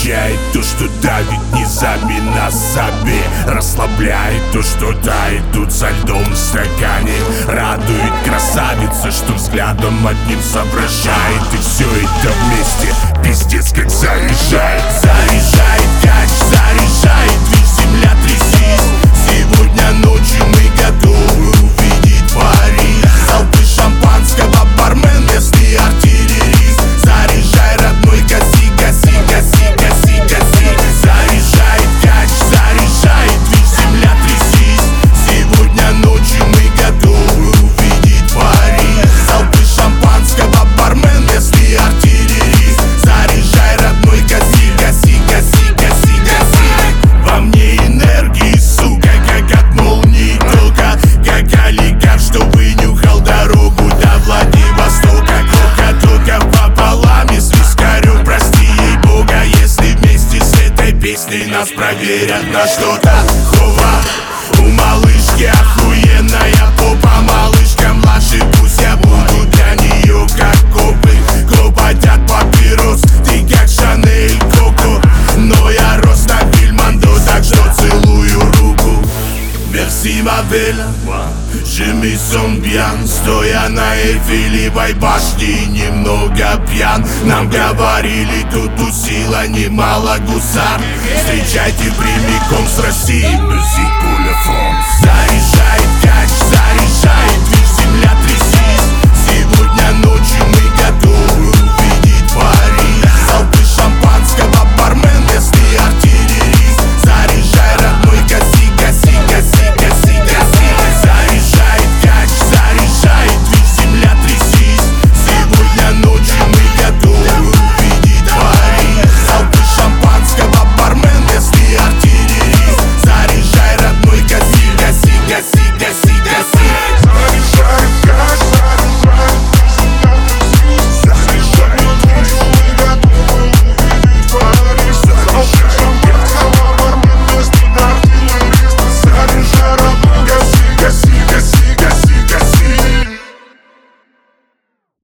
Качает то, что давит низами на себе. Расслабляет то, что тает тут со льдом в стакане. Радует красавица, что взглядом одним соображает. И все это вместе пиздец как заряжает. Заряжает кач, заряжает. Весь земля трясись. Сегодня ночью мы готовы увидеть Париж. Залпы шампанского, бармен, местный артиллерист. Заряжай, родной, гаси, гаси, гаси, гаси, гаси. Заряжает кач, заряжает. Весь земля трясись. Сегодня ночью мы готовы увидеть Париж. Залпы шампанского, бармен, местный артиллерист. Заряжай, родной, гаси, гаси, гаси, гаси, гаси. Во мне энергии, сука, как от молнии тока. Как олигарх, что вынюхал дорогу до Владивостока. Кока только пополам и с вискарем, прости ей бога. Если вместе с этой песней нас проверят на что-то. Хова, у малышки охуенная попа. Малышка младше, пусть я буду для нее как копы. Копать от папирос, ты как Шанель Коко. Но я рос на Вильмондо, так что целую руку. Merci ma belle, je me sens bien. Стоя на Эйфелевой башне, немного пьян. Нам говорили, тут усило немало гусар. Встречайте прямиком с России, Musique pour la France. Заряжай